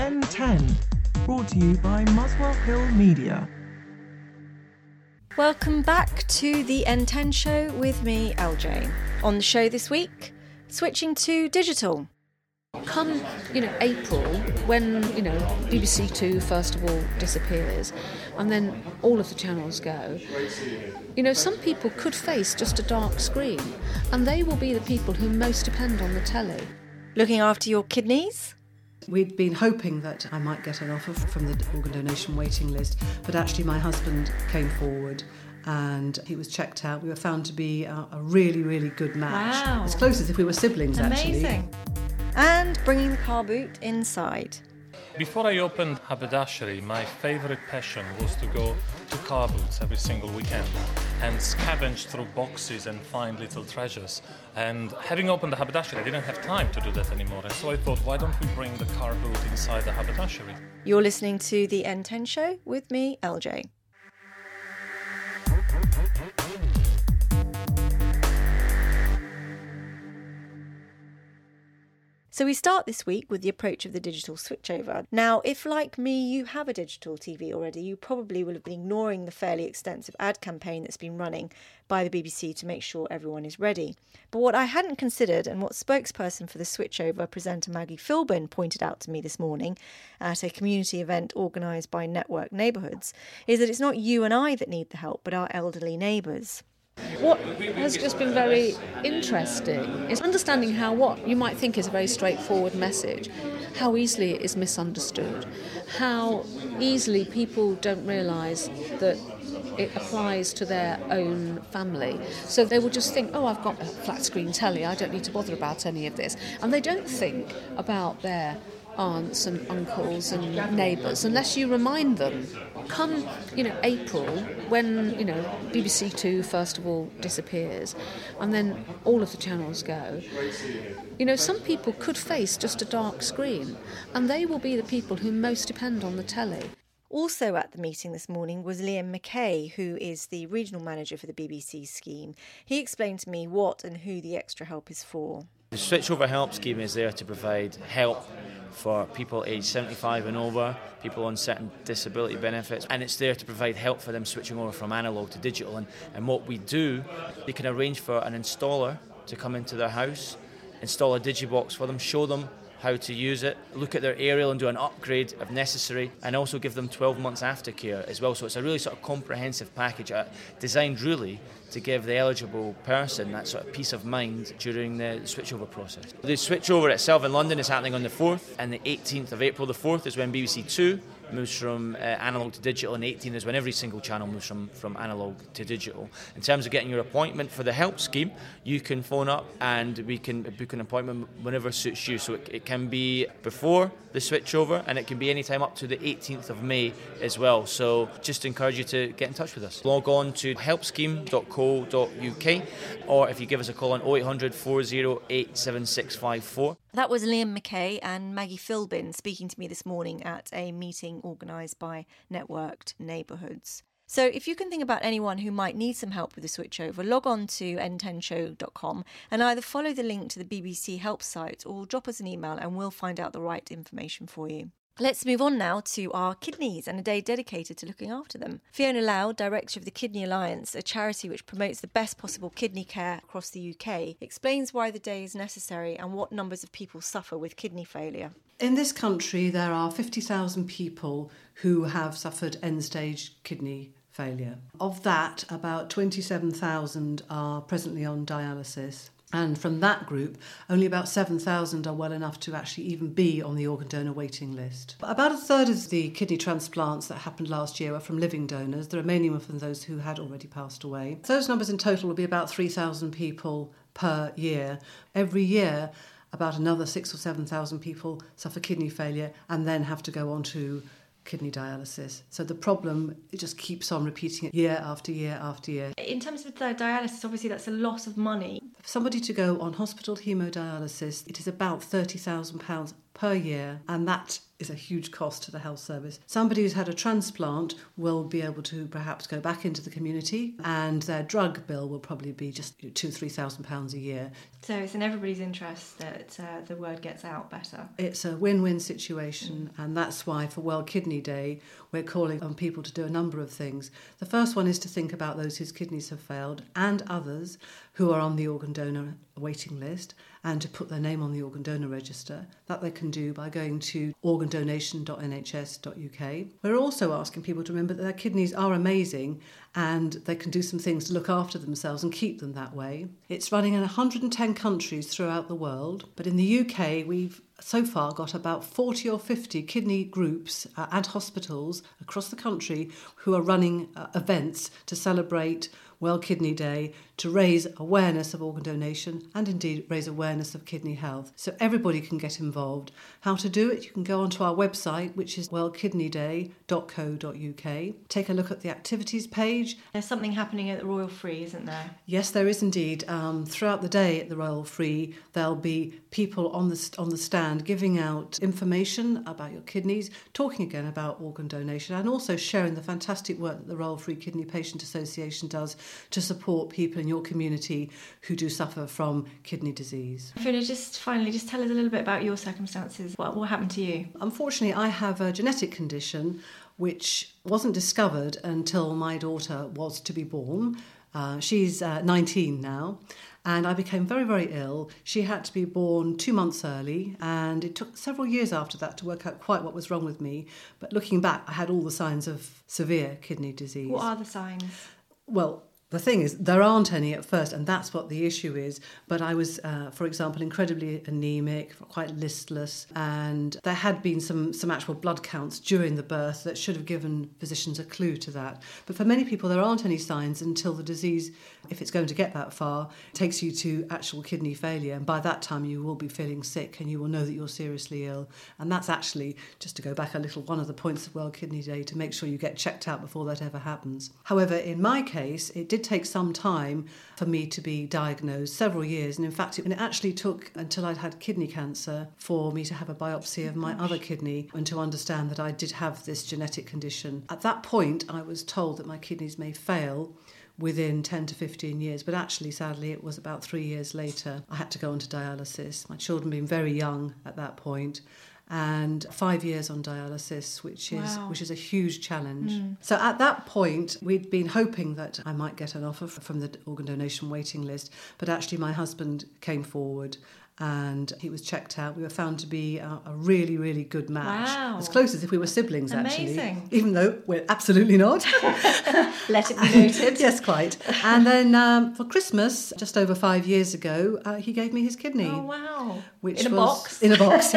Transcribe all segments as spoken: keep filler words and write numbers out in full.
N ten, brought to you by Muswell Hill Media. Welcome back to the N ten show with me, L J. On the show this week, switching to digital. Come, you know, April, when, you know, B B C Two first of all disappears, and then all of the channels go, you know, some people could face just a dark screen, and they will be the people who most depend on the telly. Looking after your kidneys? We'd been hoping that I might get an offer from the organ donation waiting list, but actually my husband came forward and he was checked out. We were found to be a, a really, really good match. Wow. As close as if we were siblings, Amazing. actually. And bringing the car boot inside. Before I opened Haberdashery, my favourite passion was to go to car boots every single weekend and scavenge through boxes and find little treasures. And having opened the Haberdashery, I didn't have time to do that anymore. And so I thought, why don't we bring the car boot inside the Haberdashery? You're listening to the N ten show with me, L J. So we start this week with the approach of the digital switchover. Now, if like me, you have a digital T V already, you probably will have been ignoring the fairly extensive ad campaign that's been running by the B B C to make sure everyone is ready. But what I hadn't considered, and what spokesperson for the switchover presenter Maggie Philbin pointed out to me this morning at a community event organised by Network Neighbourhoods, is that it's not you and I that need the help, but our elderly neighbours. What has just been very interesting is understanding how what you might think is a very straightforward message, how easily it is misunderstood, how easily people don't realise that it applies to their own family. So they will just think, oh, I've got a flat screen telly, I don't need to bother about any of this. And they don't think about their aunts and uncles and neighbours unless you remind them. Come, you know, April, when, you know, B B C Two first of all disappears, and then all of the channels go, you know, some people could face just a dark screen, and they will be the people who most depend on the telly. Also at the meeting this morning was Liam McKay, who is the regional manager for the B B C scheme. He explained to me what and who the extra help is for. The Switchover Help Scheme is there to provide help for people aged seventy-five and over, people on certain disability benefits, and it's there to provide help for them switching over from analogue to digital. And, and what we do, we can arrange for an installer to come into their house, install a digibox for them, show them how to use it, look at their aerial and do an upgrade if necessary, and also give them twelve months aftercare as well. So it's a really sort of comprehensive package uh, designed really to give the eligible person that sort of peace of mind during the switchover process. The switchover itself in London is happening on the fourth, and the eighteenth of April, the fourth, is when B B C Two moves from uh, analogue to digital, and eighteenth is when every single channel moves from, from analogue to digital. In terms of getting your appointment for the help scheme, you can phone up and we can book an appointment whenever suits you. So it, it can be before the switchover, and it can be any time up to the eighteenth of May as well. So just encourage you to get in touch with us. Log on to help scheme dot co dot uk, or if you give us a call on oh eight hundred, four oh eight, seven six five four. That was Liam McKay and Maggie Philbin speaking to me this morning at a meeting organised by Networked Neighbourhoods. So if you can think about anyone who might need some help with the switchover, log on to n ten show dot com and either follow the link to the B B C help site or drop us an email and we'll find out the right information for you. Let's move on now to our kidneys and a day dedicated to looking after them. Fiona Loud, Director of the Kidney Alliance, a charity which promotes the best possible kidney care across the U K, explains why the day is necessary and what numbers of people suffer with kidney failure. In this country, there are fifty thousand people who have suffered end-stage kidney failure. Of that, about twenty-seven thousand are presently on dialysis. And from that group, only about seven thousand are well enough to actually even be on the organ donor waiting list. About a third of the kidney transplants that happened last year were from living donors. The remaining were from those who had already passed away. Those numbers in total will be about three thousand people per year. Every year, about another six or seven thousand people suffer kidney failure and then have to go on to kidney dialysis. So the problem, it just keeps on repeating it year after year after year. In terms of the dialysis, obviously that's a lot of money. For somebody to go on hospital hemodialysis, it is about thirty thousand pounds per year, and that is a huge cost to the health service. Somebody who's had a transplant will be able to perhaps go back into the community, and their drug bill will probably be just two, three thousand pounds a year. So it's in everybody's interest that uh, the word gets out better. It's a win-win situation, mm. and that's why for World Kidney Day we're calling on people to do a number of things. The first one is to think about those whose kidneys have failed and others who are on the organ donor waiting list, and to put their name on the organ donor register. That they can do by going to organ donation dot n h s dot u k. We're also asking people to remember that their kidneys are amazing and they can do some things to look after themselves and keep them that way. It's running in one hundred ten countries throughout the world, but in the U K we've so far got about forty or fifty kidney groups uh, and hospitals across the country who are running uh, events to celebrate World Kidney Day, to raise awareness of organ donation and indeed raise awareness of kidney health. So everybody can get involved. How to do it? You can go onto our website, which is world kidney day dot co dot u k. Take a look at the activities page. There's something happening at the Royal Free, isn't there? Yes, there is indeed. Um, throughout the day at the Royal Free, there'll be people on the on the stand giving out information about your kidneys, talking again about organ donation, and also sharing the fantastic work that the Royal Free Kidney Patient Association does to support people in your community who do suffer from kidney disease. Fiona, just finally, just tell us a little bit about your circumstances. What, what happened to you? Unfortunately, I have a genetic condition which wasn't discovered until my daughter was to be born. Uh, she's uh, nineteen now, and I became very, very ill. She had to be born two months early, and it took several years after that to work out quite what was wrong with me. But looking back, I had all the signs of severe kidney disease. What are the signs? Well, the thing is, there aren't any at first, and that's what the issue is. But I was, uh, for example, incredibly anemic, quite listless, and there had been some, some actual blood counts during the birth that should have given physicians a clue to that. But for many people, there aren't any signs until the disease, if it's going to get that far, takes you to actual kidney failure. And by that time, you will be feeling sick and you will know that you're seriously ill. And that's actually, just to go back a little, one of the points of World Kidney Day, to make sure you get checked out before that ever happens. However, in my case, it did take some time for me to be diagnosed, several years, and in fact it actually took until I'd had kidney cancer for me to have a biopsy of my Gosh. other kidney and to understand that I did have this genetic condition. At that point I was told that my kidneys may fail within ten to fifteen years, but actually sadly it was about three years later I had to go onto dialysis. My children being very young at that point, and five years on dialysis, which is wow. which is a huge challenge. Mm. So at that point, we'd been hoping that I might get an offer from the organ donation waiting list, but actually my husband came forward and he was checked out. We were found to be a, a really, really good match. Wow. As close as if we were siblings, Amazing. actually. Even though we're absolutely not. Let it be noted. Yes, quite. And then um, for Christmas, just over five years ago, uh, he gave me his kidney. Oh, wow. Which in a was box? In a box.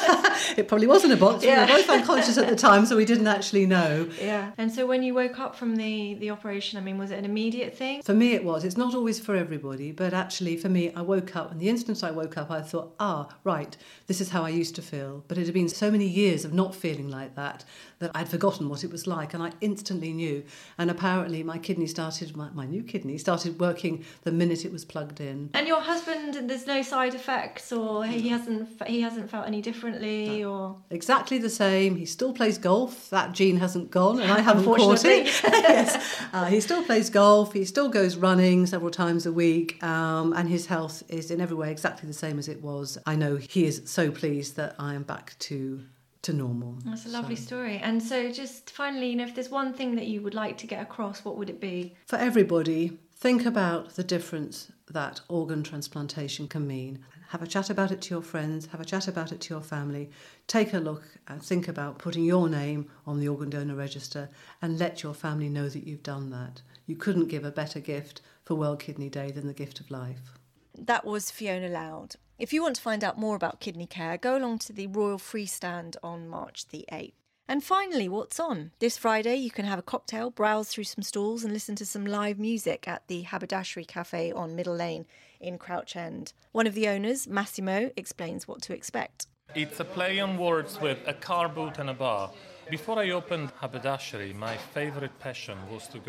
It probably was in a box. Yeah. We were both unconscious at the time, so we didn't actually know. Yeah. And so when you woke up from the, the operation, I mean, was it an immediate thing? For me it was. It's not always for everybody, but actually for me, I woke up, and the instant I woke up, I thought, ah, right, this is how I used to feel. But it had been so many years of not feeling like that, that I'd forgotten what it was like, and I instantly knew. And apparently my kidney started, my, my new kidney, started working the minute it was plugged in. And your husband, there's no side effects, or he hasn't he hasn't felt any differently, no. or Exactly the same. He still plays golf. That gene hasn't gone, and I haven't caught it. Yes, uh, he still plays golf. He still goes running several times a week, um, and his health is in every way exactly the same as it was. I know he is so pleased that I am back to to normal. That's a lovely so. story. And so just finally, you know, if there's one thing that you would like to get across, what would it be? For everybody, think about the difference that organ transplantation can mean. Have a chat about it to your friends, have a chat about it to your family. Take a look and think about putting your name on the organ donor register and let your family know that you've done that. You couldn't give a better gift for World Kidney Day than the gift of life. That was Fiona Loud. If you want to find out more about kidney care, go along to the Royal Free Stand on March the eighth. And finally, what's on? This Friday, you can have a cocktail, browse through some stalls and listen to some live music at the Haberdashery Cafe on Middle Lane in Crouch End. One of the owners, Massimo, explains what to expect. It's a play on words with a car boot and a bar. Before I opened Haberdashery, my favourite passion was to go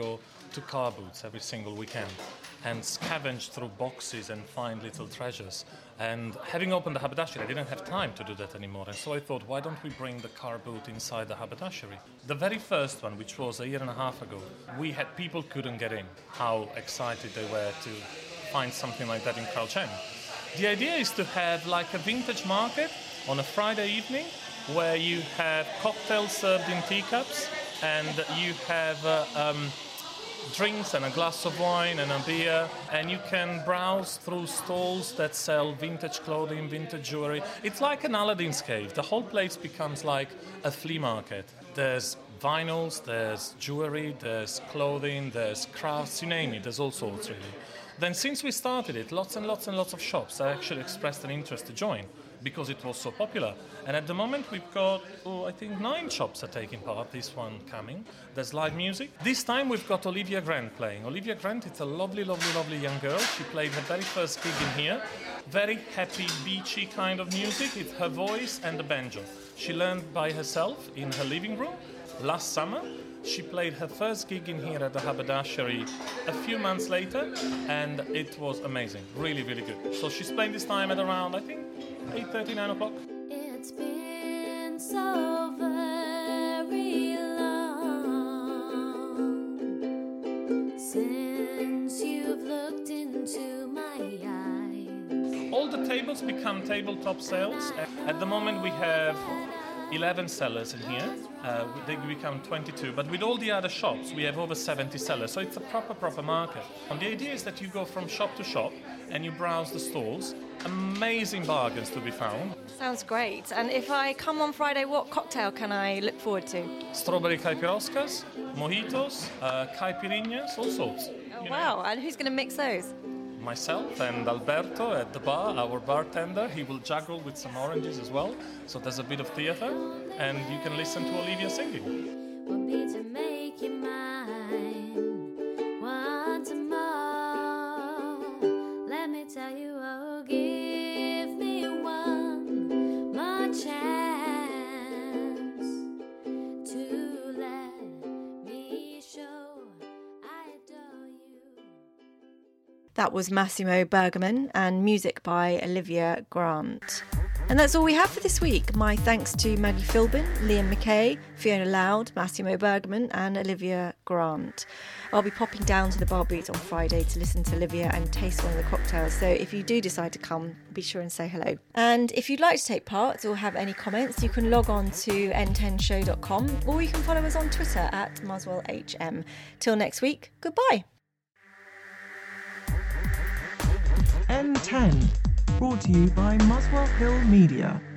to car boots every single weekend and scavenge through boxes and find little treasures. And having opened the haberdashery, I didn't have time to do that anymore. And so I thought, why don't we bring the car boot inside the haberdashery? The very first one, which was a year and a half ago, we had people couldn't get in. How excited they were to find something like that in Crouch End. The idea is to have like a vintage market on a Friday evening where you have cocktails served in teacups and you have uh, um, drinks and a glass of wine and a beer, and you can browse through stalls that sell vintage clothing, vintage jewelry. It's like an Aladdin's cave. The whole place becomes like a flea market. There's vinyls, there's jewelry, there's clothing, there's crafts, you name it, there's all sorts really. Then since we started it, lots and lots and lots of shops have actually expressed an interest to join because it was so popular. And at the moment we've got, oh, I think nine shops are taking part, this one coming. There's live music. This time we've got Olivia Grant playing. Olivia Grant is a lovely, lovely, lovely young girl. She played her very first gig in here. Very happy, beachy kind of music. It's her voice and the banjo. She learned by herself in her living room last summer. She played her first gig in here at the haberdashery a few months later, and it was amazing. Really, really good. So she's playing this time at around, I think, eight thirty, nine o'clock. It's been so very long since you've looked into my eyes. All the tables become tabletop sales. At the moment we have eleven sellers in here. Uh, they become twenty-two, but with all the other shops we have over seventy sellers, so it's a proper proper market. And the idea is that you go from shop to shop and you browse the stalls. Amazing bargains to be found. Sounds great. And if I come on Friday, what cocktail can I look forward to? Strawberry caipiroscas, mojitos, uh, caipirinhas, all sorts. Oh, wow, and who's going to mix those? Myself and Alberto at the bar, our bartender. He will juggle with some oranges as well. So there's a bit of theatre, and you can listen to Olivia singing. Will be to make you mine once more. Let me tell you, oh, give me one more chance to let me show I adore you. That was Massimo Bergaman and music by Olivia Grant. And that's all we have for this week. My thanks to Maggie Philbin, Liam McKay, Fiona Loud, Massimo Bergaman and Olivia Grant. I'll be popping down to the Bar Boots on Friday to listen to Olivia and taste one of the cocktails, so if you do decide to come, be sure and say hello. And if you'd like to take part or have any comments, you can log on to n ten show dot com or you can follow us on Twitter at Muswell H M. Till next week, goodbye. N ten, brought to you by Muswell Hill Media.